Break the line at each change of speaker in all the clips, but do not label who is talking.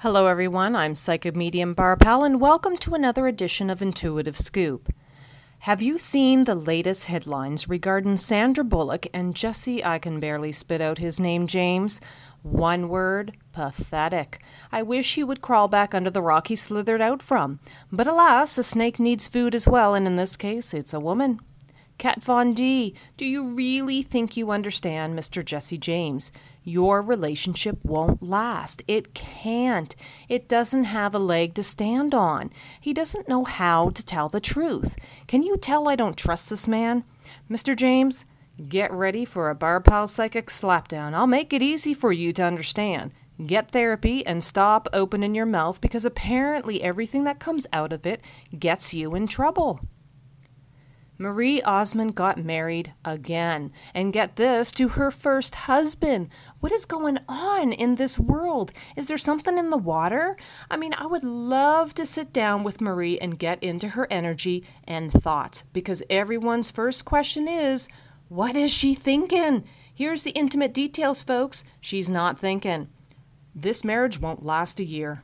Hello, everyone. I'm psychic medium Barb Powell, and welcome to another edition of Intuitive Scoop. Have you seen the latest headlines regarding Sandra Bullock and Jesse? I can barely spit out his name, James. One word: pathetic. I wish he would crawl back under the rock he slithered out from. But alas, a snake needs food as well, and in this case, it's a woman. Kat Von D, do you really think you understand Mr. Jesse James? Your relationship won't last. It can't. It doesn't have a leg to stand on. He doesn't know how to tell the truth. Can you tell I don't trust this man? Mr. James, get ready for a Barb Powell psychic slapdown. I'll make it easy for you to understand. Get therapy and stop opening your mouth, because apparently everything that comes out of it gets you in trouble. Marie Osmond got married again, and get this, to her first husband. What is going on in this world? Is there something in the water? I would love to sit down with Marie and get into her energy and thoughts, because everyone's first question is, what is she thinking? Here's the intimate details, folks. She's not thinking. This marriage won't last a year.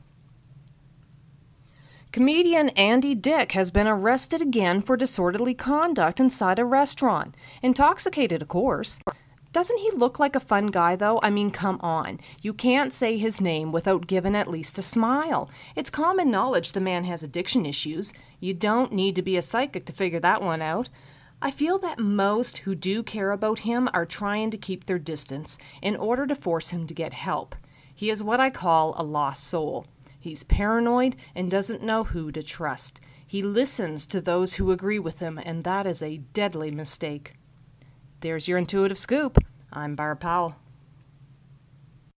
Comedian Andy Dick has been arrested again for disorderly conduct inside a restaurant. Intoxicated, of course. Doesn't he look like a fun guy, though? Come on. You can't say his name without giving at least a smile. It's common knowledge the man has addiction issues. You don't need to be a psychic to figure that one out. I feel that most who do care about him are trying to keep their distance in order to force him to get help. He is what I call a lost soul. He's paranoid and doesn't know who to trust. He listens to those who agree with him, and that is a deadly mistake. There's your intuitive scoop. I'm Barb Powell.